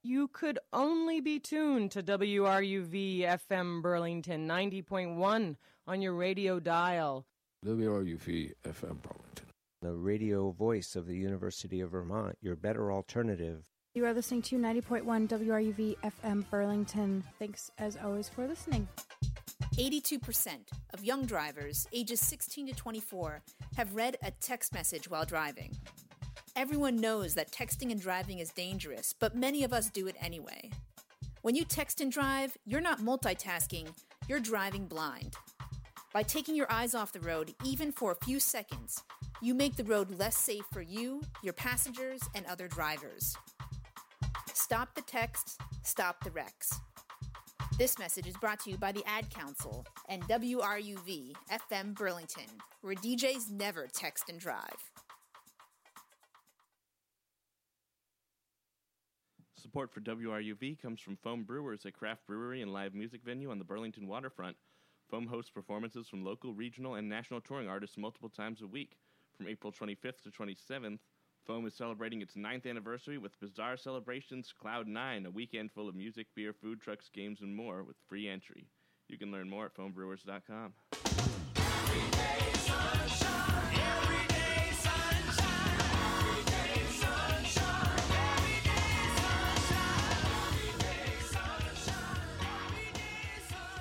you could only be tuned to WRUV FM Burlington 90.1 on your radio dial. WRUV FM Burlington, the radio voice of the University of Vermont, your better alternative. You are listening to 90.1 WRUV FM Burlington. Thanks, as always, for listening. 82% of young drivers ages 16 to 24 have read a text message while driving. Everyone knows that texting and driving is dangerous, but many of us do it anyway. When you text and drive, you're not multitasking, you're driving blind. By taking your eyes off the road, even for a few seconds, you make the road less safe for you, your passengers, and other drivers. Stop the texts, stop the wrecks. This message is brought to you by the Ad Council and WRUV FM Burlington, where DJs never text and drive. Support for WRUV comes from Foam Brewers, a craft brewery and live music venue on the Burlington waterfront. Foam hosts performances from local, regional, and national touring artists multiple times a week. From April 25th to 27th, Foam is celebrating its 9th anniversary with Bizarre Celebrations Cloud 9, a weekend full of music, beer, food trucks, games, and more with free entry. You can learn more at foambrewers.com. Every day sunshine, every day sunshine, every day sunshine, every day sunshine, every day sunshine, every day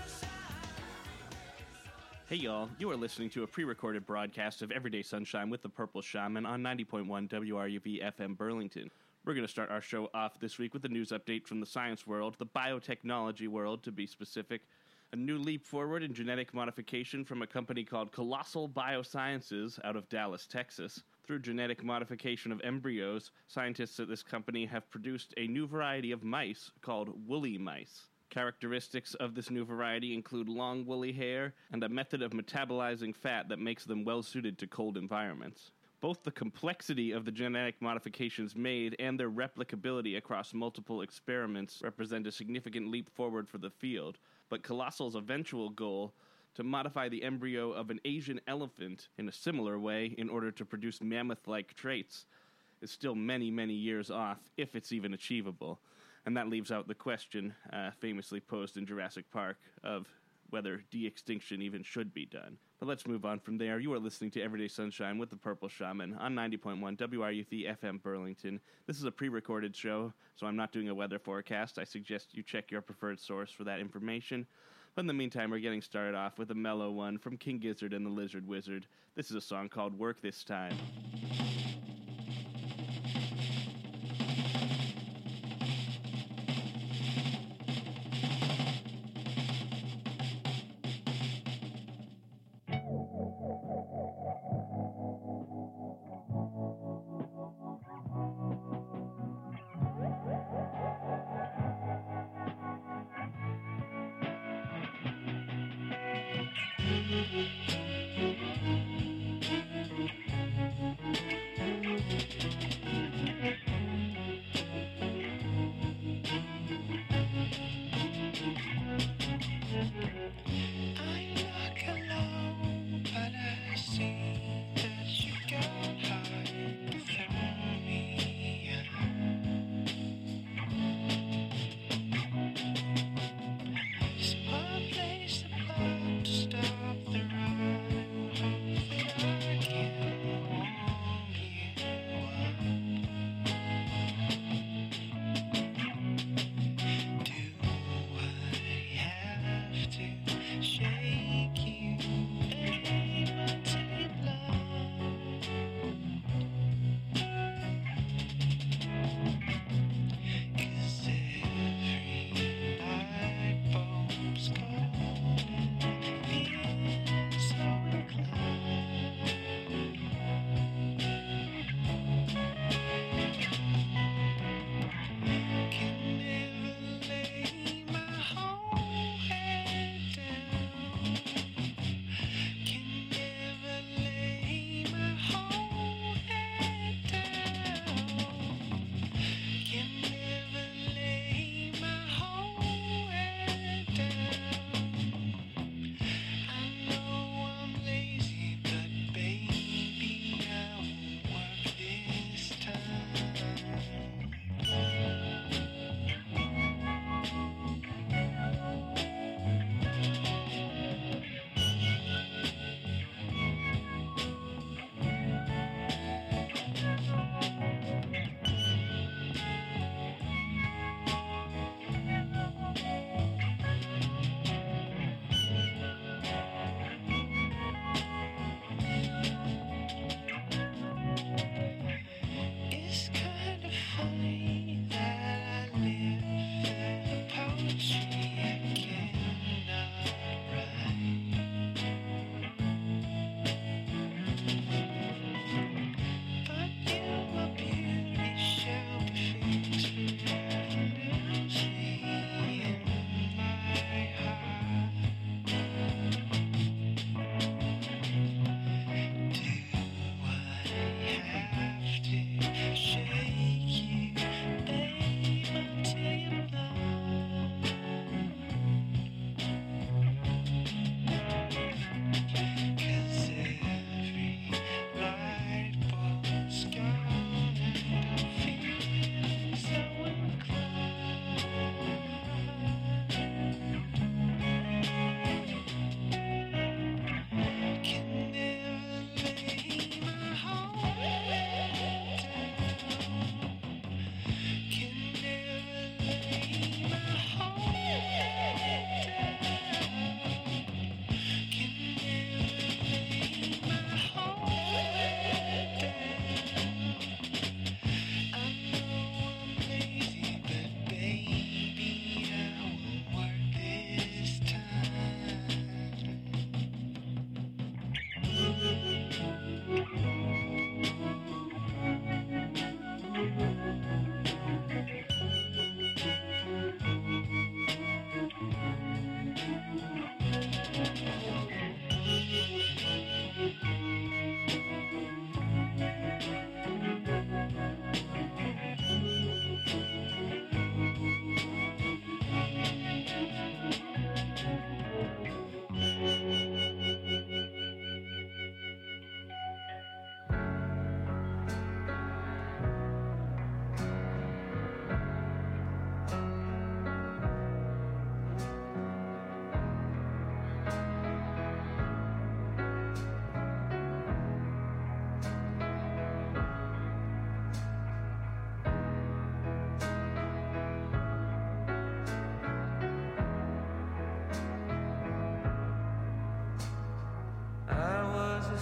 sunshine. Hey y'all, you are listening to a pre-recorded broadcast of Everyday Sunshine with the Purple Shaman on 90.1 WRUV FM Burlington. We're going to start our show off this week with a news update from the science world, the biotechnology world to be specific. A new leap forward in genetic modification from a company called Colossal Biosciences out of Dallas, Texas. Through genetic modification of embryos, scientists at this company have produced a new variety of mice called woolly mice. Characteristics of this new variety include long woolly hair and a method of metabolizing fat that makes them well-suited to cold environments. Both the complexity of the genetic modifications made and their replicability across multiple experiments represent a significant leap forward for the field, but Colossal's eventual goal, to modify the embryo of an Asian elephant in a similar way in order to produce mammoth-like traits, is still many, many years off, if it's even achievable. And that leaves out the question, famously posed in Jurassic Park, of whether de-extinction even should be done. But let's move on from there. You are listening to Everyday Sunshine with the Purple Shaman on 90.1 WRUV FM Burlington. This is a pre-recorded show, so I'm not doing a weather forecast. I suggest you check your preferred source for that information. But in the meantime, we're getting started off with a mellow one from King Gizzard and the Lizard Wizard. This is a song called Work This Time. Stop the road.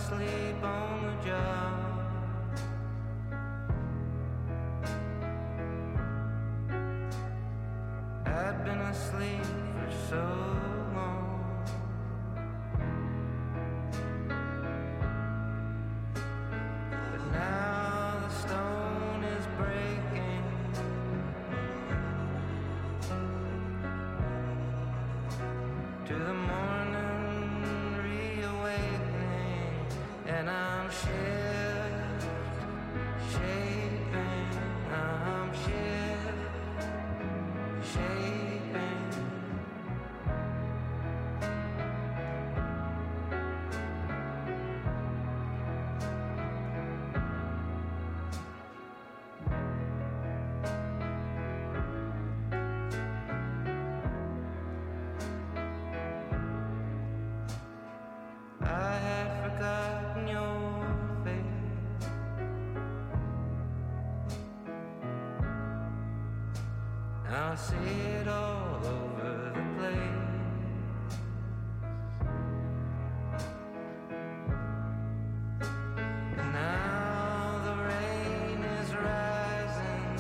asleep on the job. I'd been asleep for so long. But now the stone is breaking. To the morning reawakening, and I'm shaping, I'm shaping. I had forgotten your face. Now I see it all over the place. And now the rain is rising.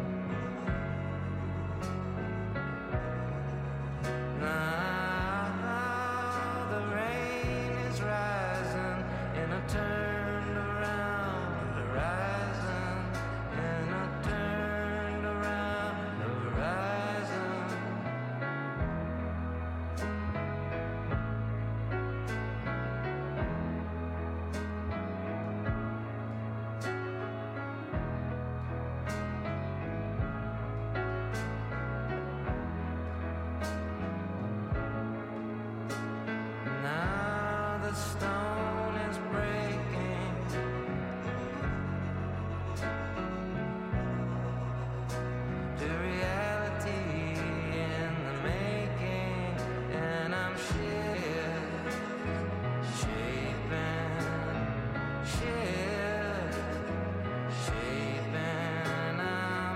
Now the rain is rising, and I turned around the horizon, and I turned around the horizon. Now the stone is breaking. To reality in the making, and I'm shaping, shaping, I'm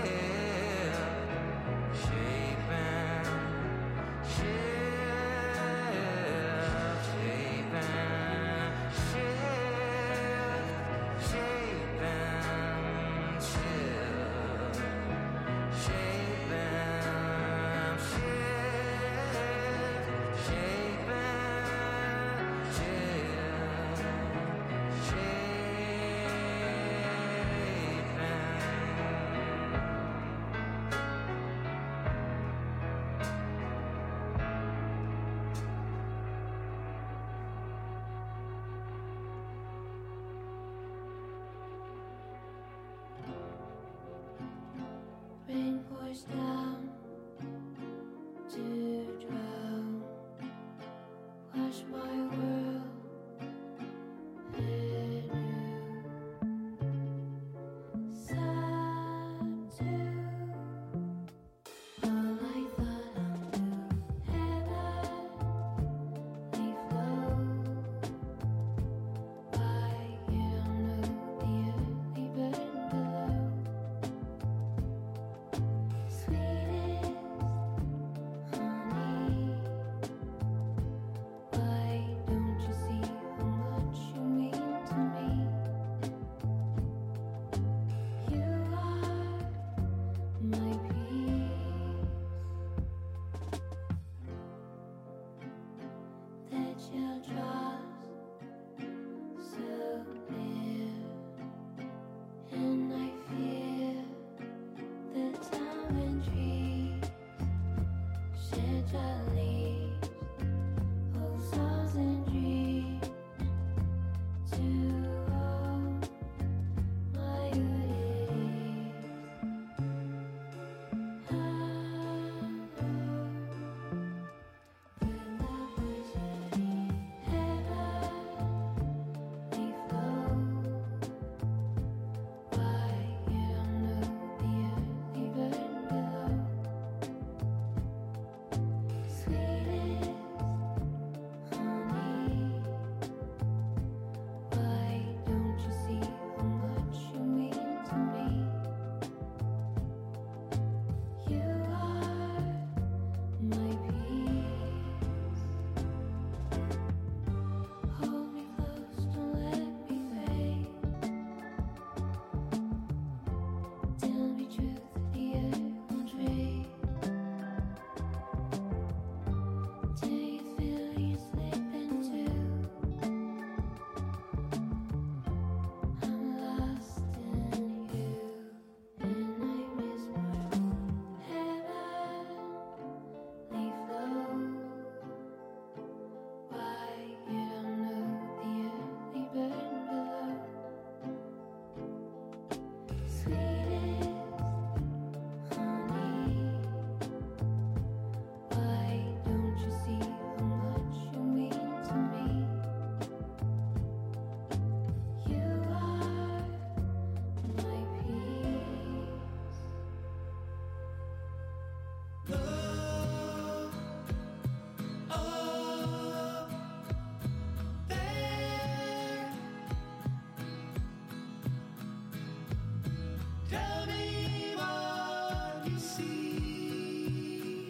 Rain pours down to drown, wash my world anew. Sad too, all I thought I knew, heavenly flow. Why you don't know the early burn below. Sweet Tell me what you see.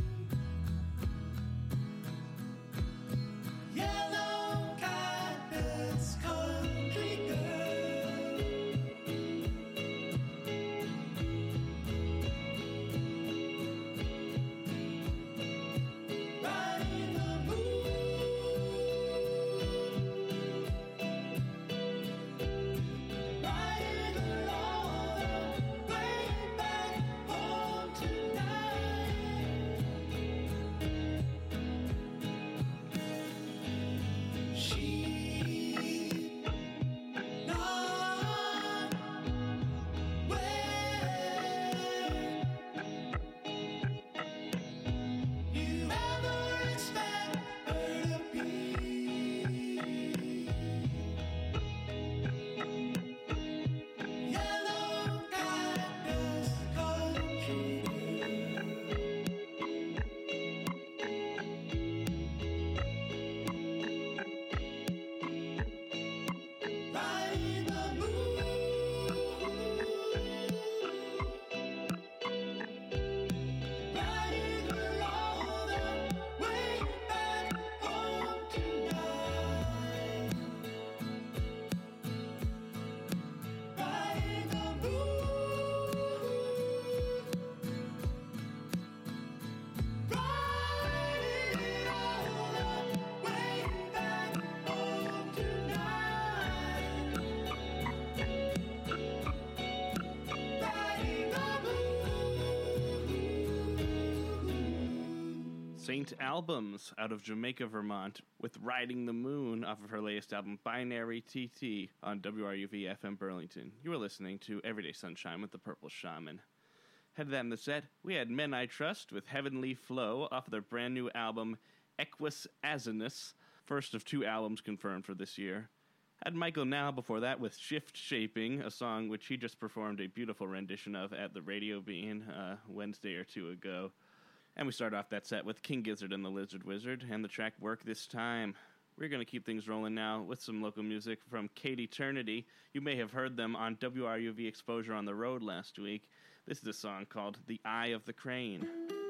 Yellow kindness, country girl. Riding the riding along the way back home tonight. She's not where you ever expect her to be. Yellow kindness, country riding the riding along the way back home tonight. Riding the riding all the way back home tonight. Riding Saint Albums out of Jamaica, Vermont, with Riding the Moon off of her latest album, Binary TT, on WRUV FM Burlington. You are listening to Everyday Sunshine with the Purple Shaman. Head to that in the set, we had Men I Trust with Heavenly Flow off of their brand new album, Equus Asinus, first of 2 albums confirmed for this year. Had Michael Now before that with Shift Shaping, a song which he just performed a beautiful rendition of at the Radio Bean Wednesday or 2 ago. And we start off that set with King Gizzard and the Lizard Wizard and the track Work This Time. We're going to keep things rolling now with some local music from Kate Eternity. You may have heard them on WRUV Exposure on the Road last week. This is a song called The Eye of the Crane.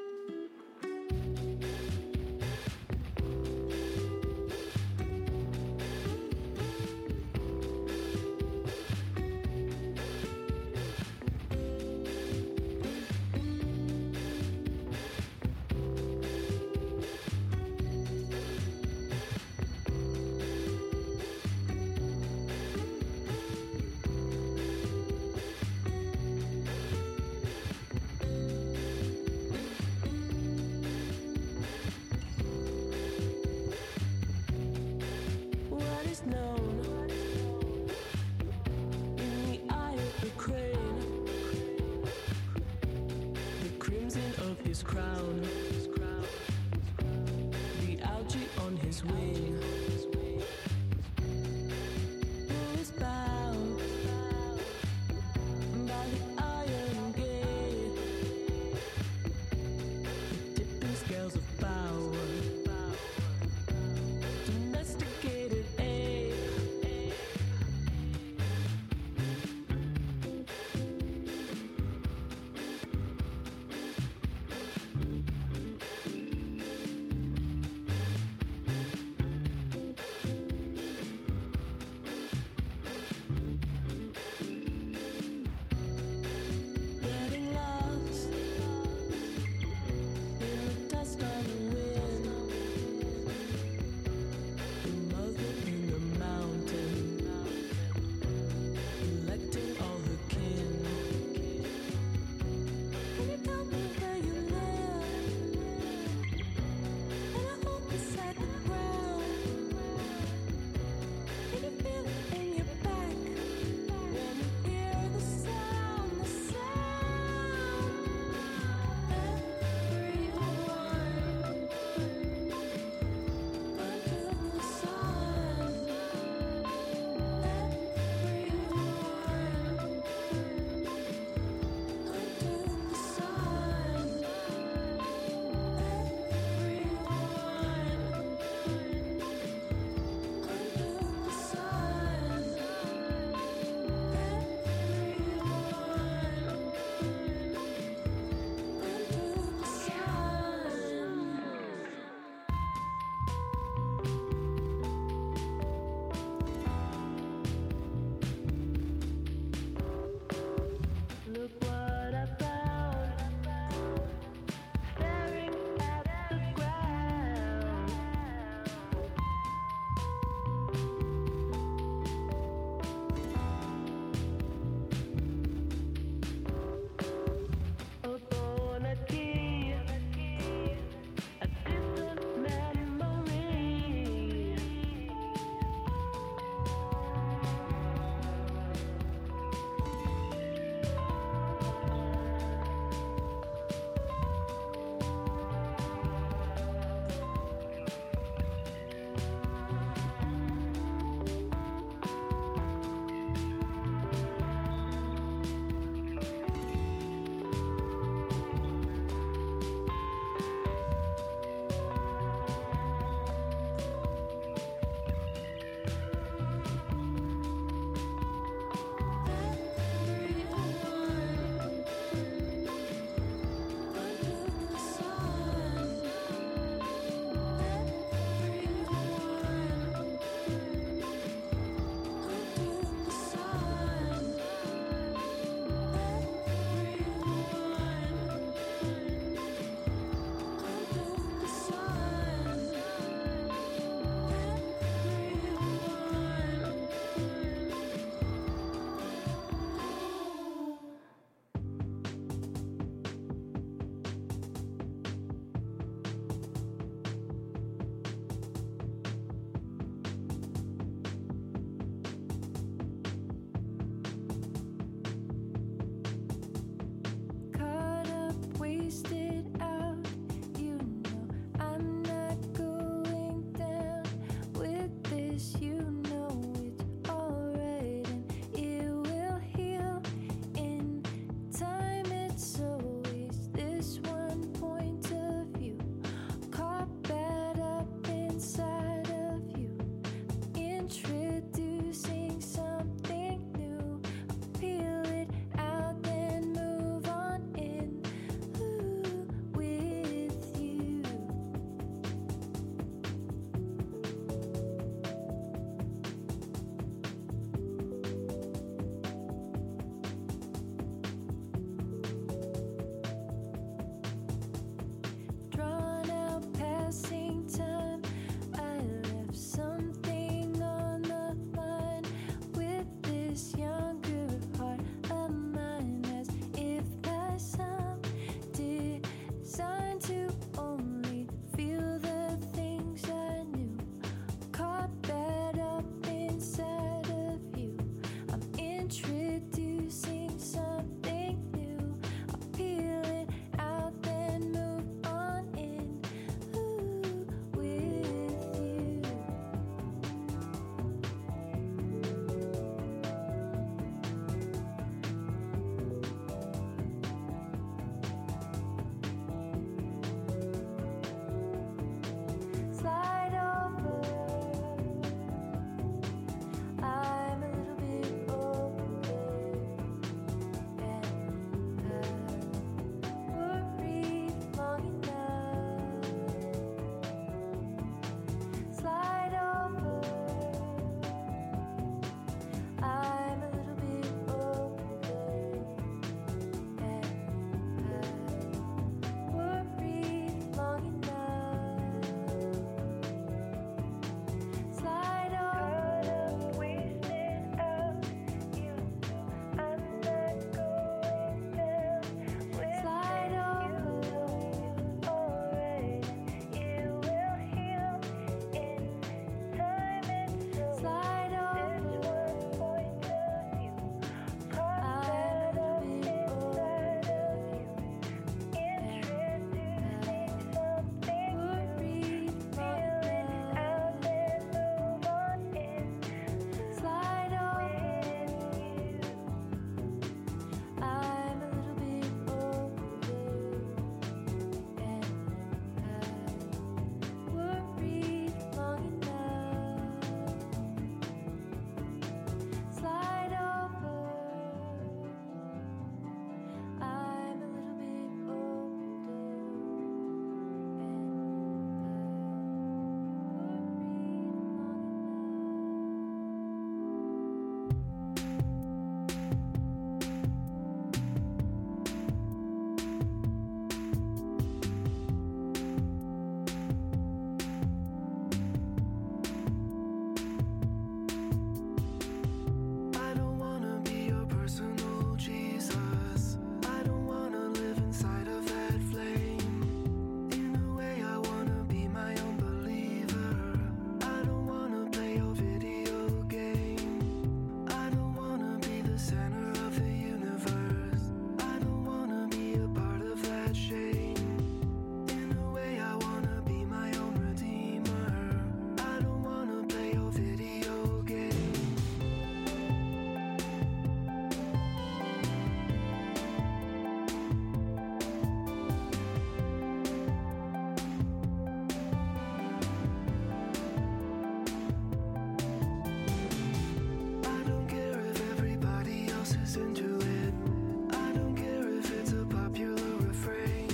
What is known in the eye of the crane, the crimson of his crown, the algae on his wing, who is bound by the iron gate, the dipping scales of power. Domesticated ape. listen to it. I don't care if it's a popular refrain.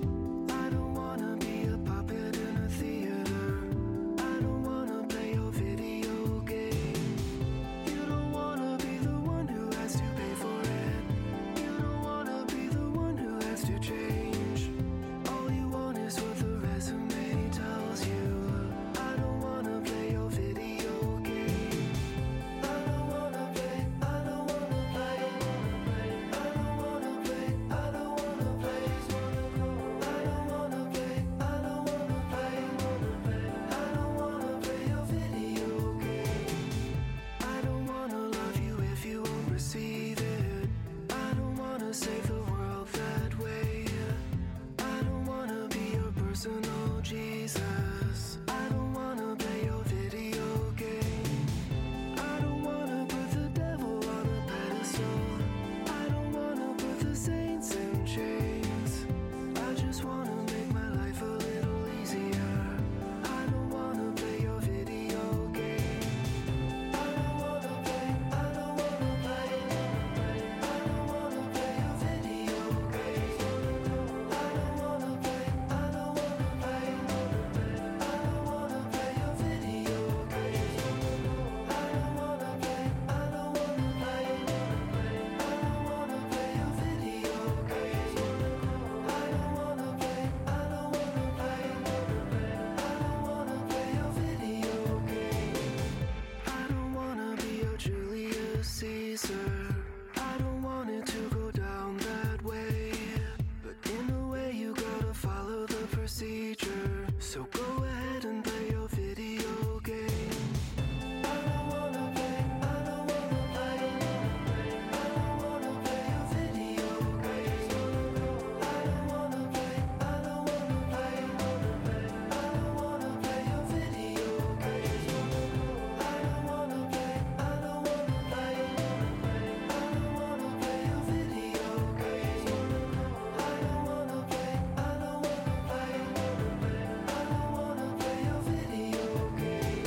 I don't wanna be a puppet in a theater. I don't wanna play your video game. You don't wanna be the one who has to pay for it. You don't wanna be the one who has to change. All you want is what the resume tells you. I don't wanna play your video game. I don't wanna play, I don't wanna play, I don't wanna play, I don't wanna play, I don't wanna play, I don't wanna play, I don't wanna play your video game. I don't wanna love you if you won't receive it. I don't wanna save the world that way. I don't wanna be your personal Jesus. I don't wanna play your video game. I don't wanna put the devil on a pedestal. I don't wanna put the saints in chains. I just wanna make my life a little easier. I don't wanna play your video game. I don't wanna play, I don't wanna play, I don't wanna play your video game. I don't wanna play, I don't wanna play, I don't wanna play your video game. I don't wanna play, I don't wanna play, I don't wanna play your video game. I don't wanna play, I don't wanna play, I don't wanna play your video game. I don't wanna be your Julius Caesar. I don't want it to go down that way. But in a way you gotta follow the procedure. So go ahead and play your video game. I don't wanna play, I don't wanna play, I don't wanna play your video game. I don't wanna play, I don't wanna play, I don't wanna play your video game. I don't wanna play, I don't wanna play, I don't wanna play your video game. I don't wanna play, I don't wanna play, I don't wanna play your video game.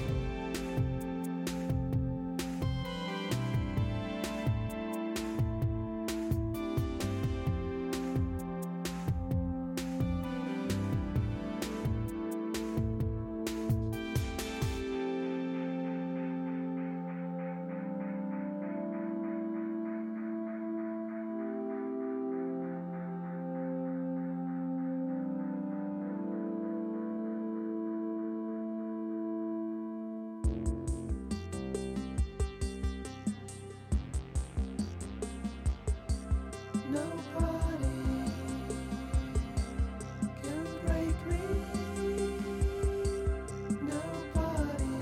Nobody can break me. Nobody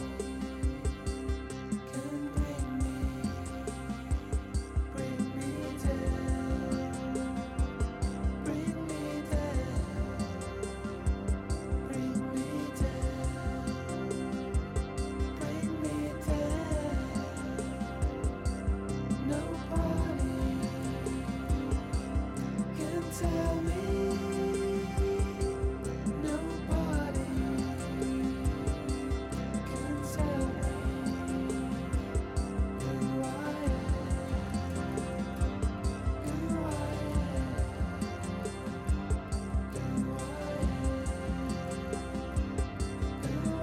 can bring me down. Bring me down. Bring me down. Bring me down. Nobody can tell me. Nobody can tell me who I am. Who I am. Who I am. Who I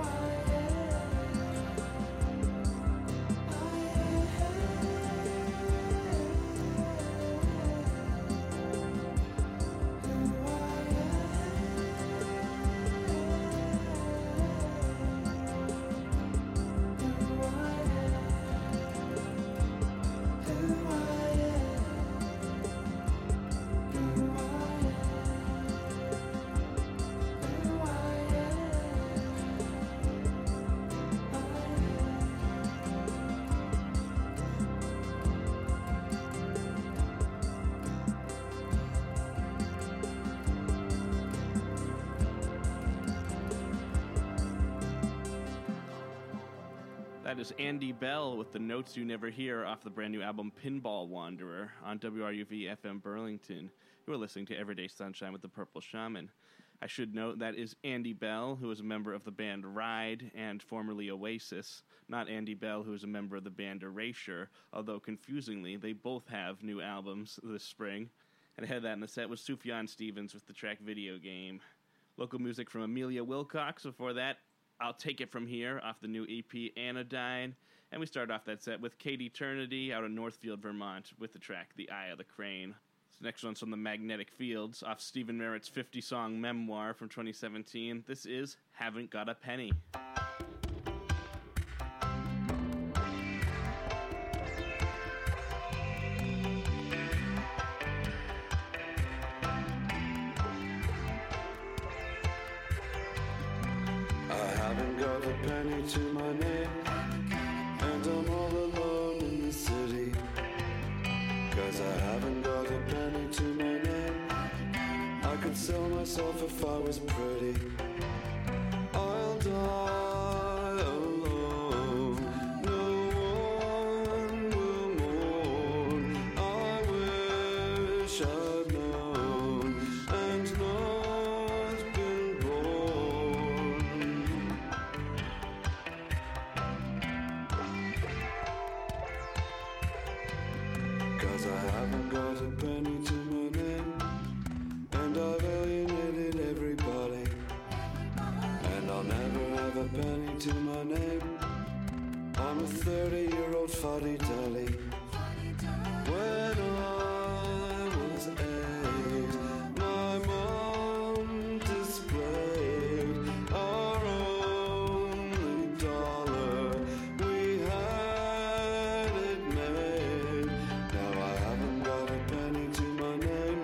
That is Andy Bell with the Notes You Never Hear off the brand new album Pinball Wanderer on WRUV FM Burlington. You are listening to Everyday Sunshine with the Purple Shaman. I should note that is Andy Bell, who is a member of the band Ride and formerly Oasis, not Andy Bell, who is a member of the band Erasure, although confusingly, they both have new albums this spring. And ahead of that in the set was Sufjan Stevens with the track Video Game. Local music from Amelia Wilcox. Before that, I'll Take It From Here off the new EP Anodyne. And we start off that set with Kate Eternity out of Northfield, Vermont with the track The Eye of the Crane. This next one's from the Magnetic Fields off Stephen Merritt's 50-song memoir from 2017. This is Haven't Got a Penny. To my name, and I'm all alone in the city, 'cause I haven't got a penny to my name. I could sell myself if I was pretty. I'll die alone, no one will mourn. I wish I'd known and not been born. 'Cause I haven't got a penny to my name, and I've alienated everybody, and I'll never have a penny to my name. I'm a 30-year-old fuddy-duddy. When I was 8, my mom displayed our only dollar. We had it made. Now I haven't got a penny to my name.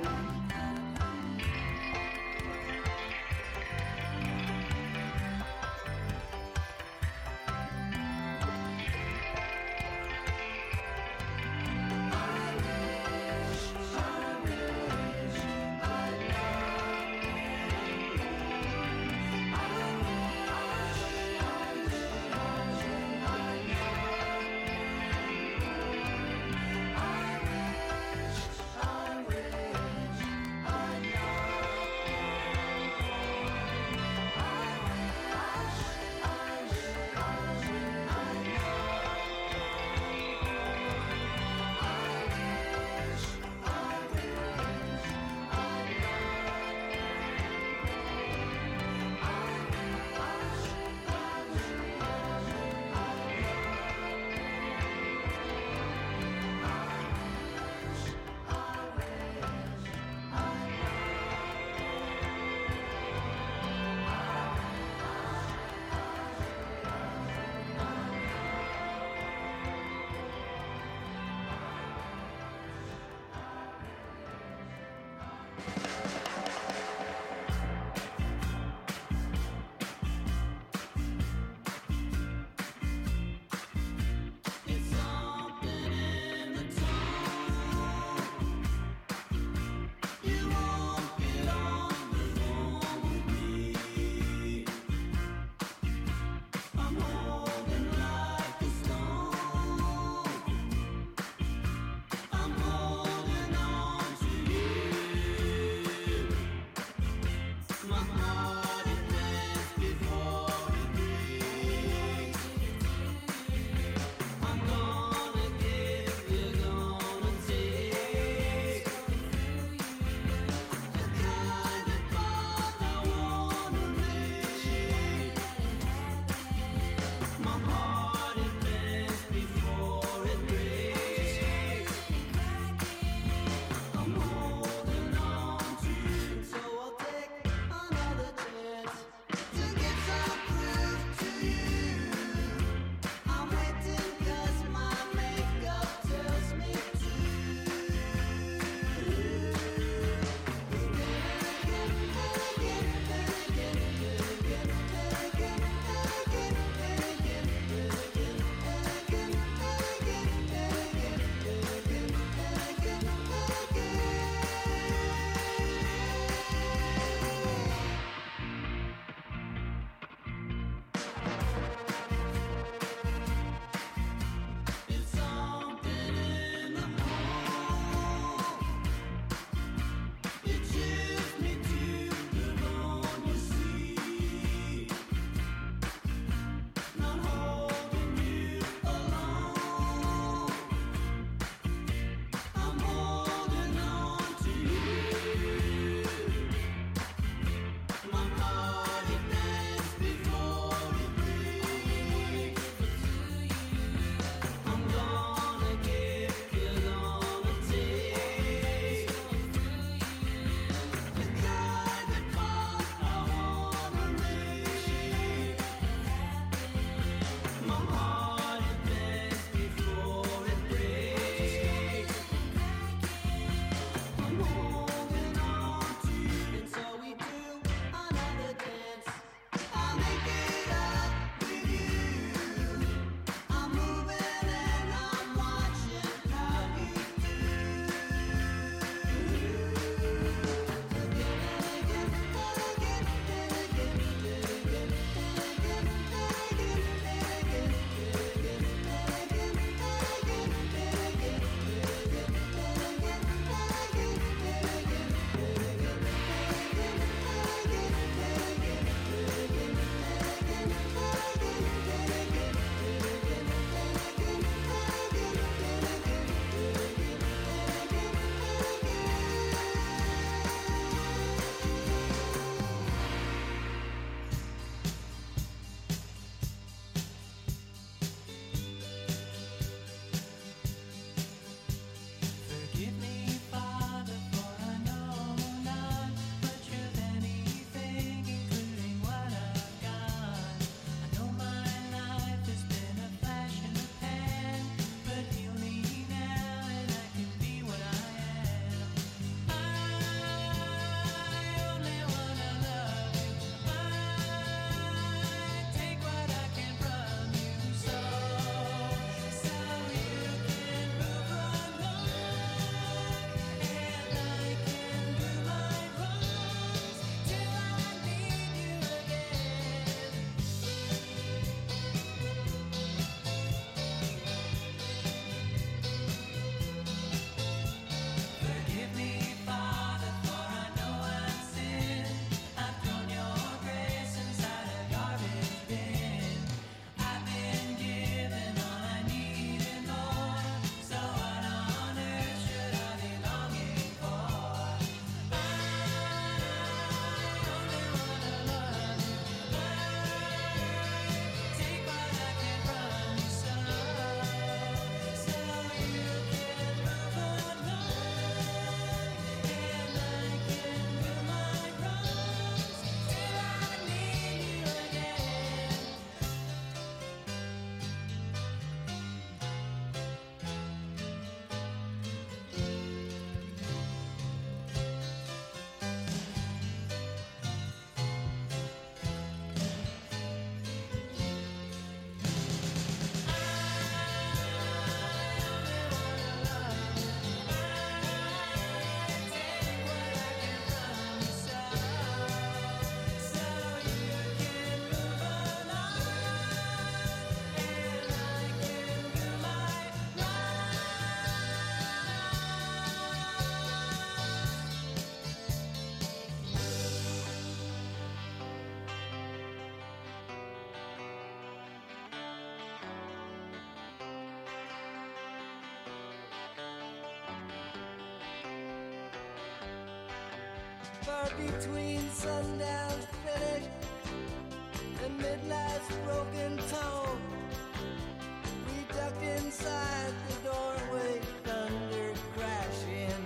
far between sundown's finish and midnight's broken tone. We ducked inside the doorway, thunder crashing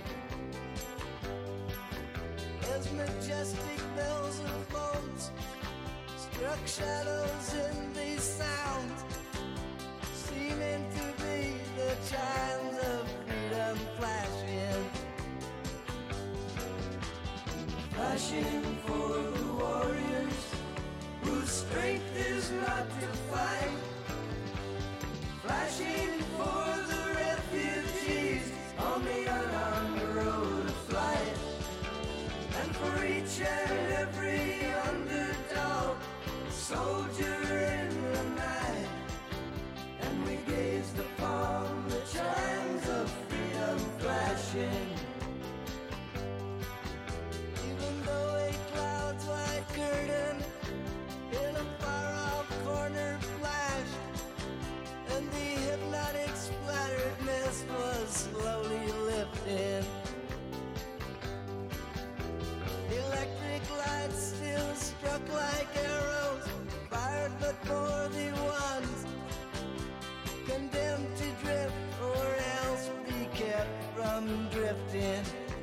as majestic bells and boats struck shadows in these sounds, seeming to be the chimes of freedom flashing. Flashing for the warriors whose strength is not to fight. Flashing for the refugees on the unarmed road of flight. And for each and every underdog, soldier in the night. And we gazed upon the chimes of freedom flashing. Even though a cloud's white curtain in a far-off corner flashed, and the hypnotic splattered mist was slowly lifting. Electric lights still struck like arrows, fired but for the ones condemned to drift or else be kept from drifting.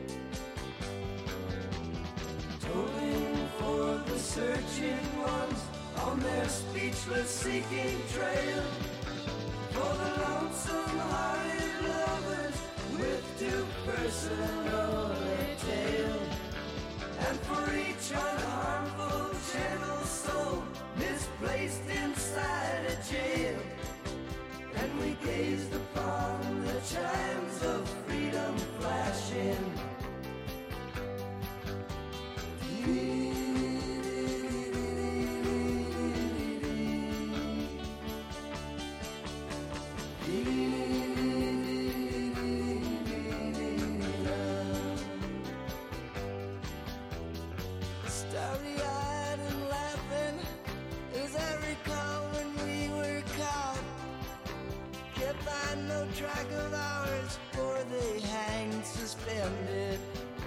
Tolling for the searching ones on their speechless seeking trail. For the lonesome hearted lovers with too personal a tale. And for each unharmful gentle soul misplaced inside a jail. And we gazed upon the chimes of freedom flashing. Starry-eyed and laughing as I recall when we were caught. Kept by no track of hours, for they hanged suspended.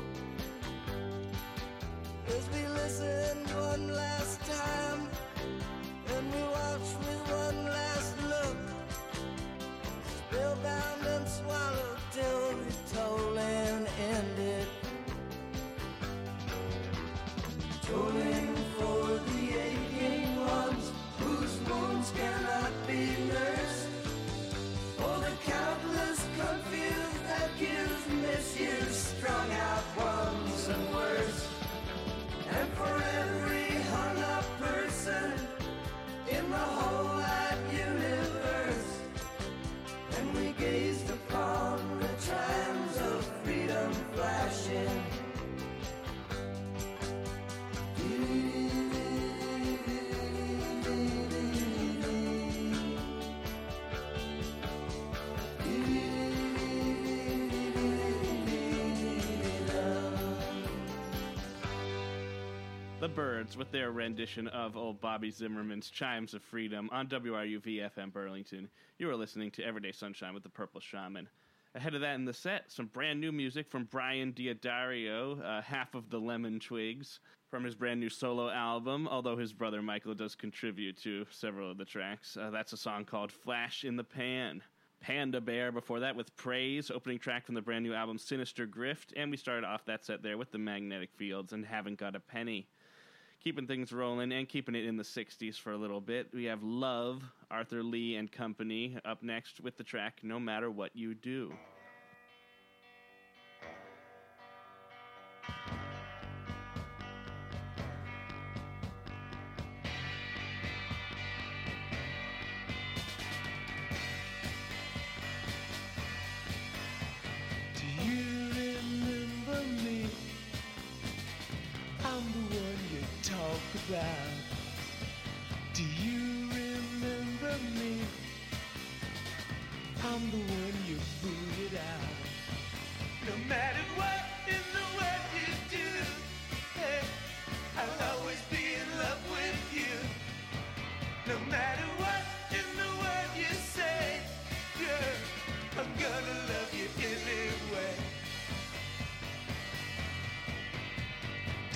As we listened one last time, and we watched with one last look, spellbound and swallowed till the tolling ended. Tolling for the aching ones whose wounds cannot be nursed. For the countless confused, accused, misused, strung out ones and worse. And for every hung up person in the whole wide universe. And we gazed upon the chimes of freedom flashing. The Byrds with their rendition of old Bobby Zimmerman's Chimes of Freedom on WRUV FM Burlington. You are listening to Everyday Sunshine with the Purple Shaman. Ahead of that in the set, some brand new music from Brian Diodario, half of the Lemon Twigs, from his brand new solo album, although his brother Michael does contribute to several of the tracks. That's a song called Flash in the Pan. Panda Bear before that with Praise, opening track from the brand new album Sinister Grift, and we started off that set there with the Magnetic Fields and Haven't Got a Penny. Keeping things rolling and keeping it in the 60s for a little bit, we have Love, Arthur Lee and Company, up next with the track No Matter What You Do. Do you remember me? I'm the one you talk about. Do you remember me? I'm the one you booted out. No matter what in the world you do, hey, I'll always be in love with you. No matter what in the world you say, girl, I'm gonna love you anyway.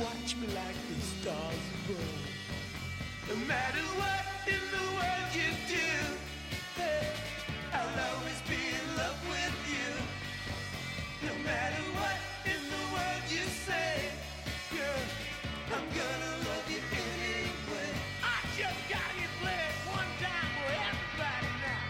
watch me like the stars above. No matter what in the world you do, hey, I'll always be in love with you. No matter what in the world you say, girl, I'm gonna love you anyway. I just gotta get played one time for everybody now.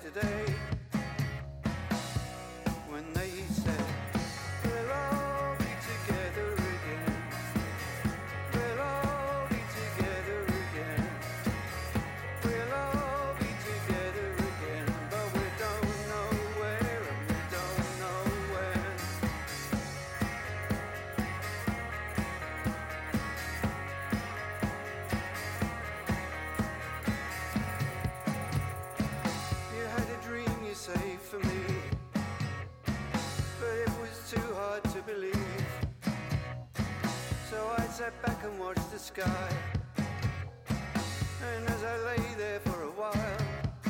today when they said we'll all be together again. We'll all be together again. We'll all be together again, but we don't know where and we don't know when. You had a dream, you say, for me, but it was too hard to believe. So I sat back and watched the sky, and as I lay there for a while,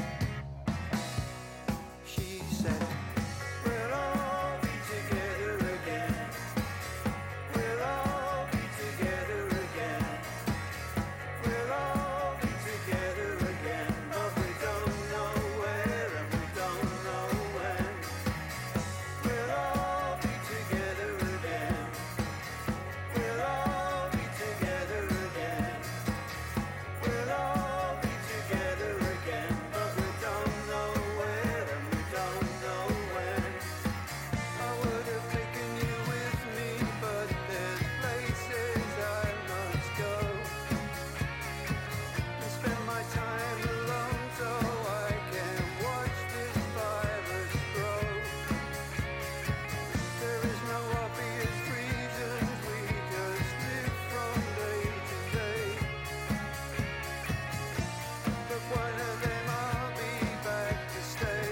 she said, we'll all be together again. We'll all be together again. We'll all be together again, but we don't know where and we don't know when. We'll all be together again. We'll all be together again. We'll all be together again, but we don't know where and we don't know when. I would have taken you with me, but there's places I must go and spend my time alone so I can watch this virus grow. There is no obvious reasons, we just live from day to day. But one of them I'll be back to stay.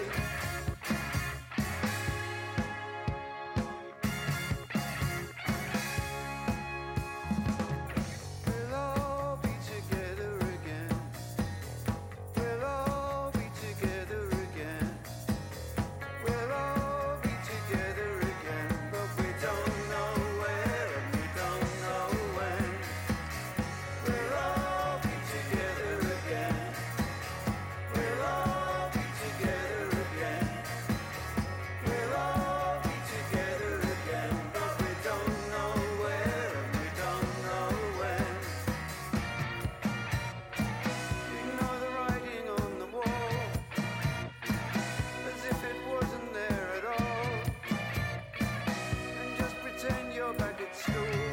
We'll all be together again. We'll all be together again. We'll all be together again, but we don't know where and we don't know when. We'll all be together again. We'll all be together again. We'll all be together again, but we don't know where and we don't know when. Ignore the writing on the wall, as if it wasn't there at all, and just pretend you're back at school.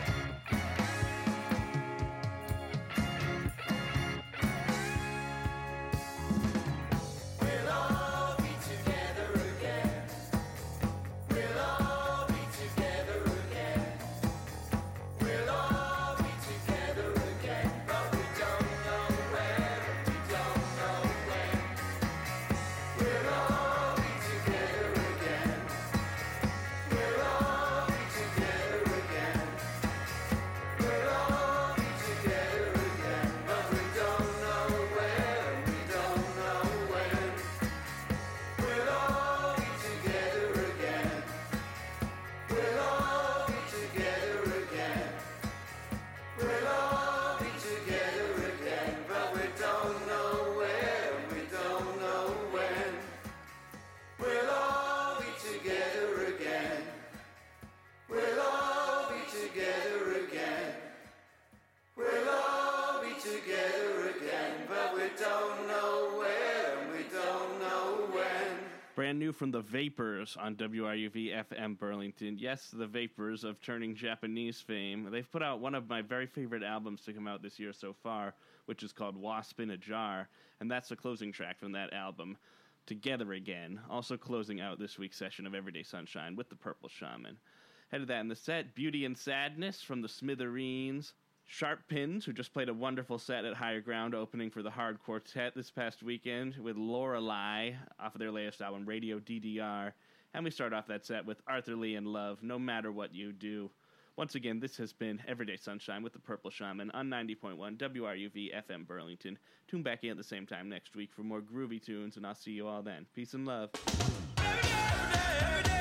We'll all be together again. We'll all be together again. We'll all be together again, but we don't know where and we don't know when. We'll all be together again. We'll all be together again. We'll all be together again, but we don't know where and we don't know when. We'll all be together again. We'll all be together again. We'll all be together again, but we don't know where and we don't know when. We'll all be together again. We'll all be together again. We'll all be together again, but we don't know where and we don't know when. Brand new from the Vapors on WRUV FM Burlington. Yes, the Vapors of turning Japanese fame. They've put out one of my very favorite albums to come out this year so far, which is called Wasp in a Jar, and that's the closing track from that album, Together Again, also closing out this week's session of Everyday Sunshine with the Purple Shaman. Head of that in the set, Beauty and Sadness from the Smithereens, Sharp Pins, who just played a wonderful set at Higher Ground opening for the Hard Quartet this past weekend with Lorelei off of their latest album, Radio DDR. And we start off that set with Arthur Lee and Love, No Matter What You Do. Once again, this has been Everyday Sunshine with the Purple Shaman on 90.1 WRUV FM Burlington. Tune back in at the same time next week for more groovy tunes, and I'll see you all then. Peace and love. Every day,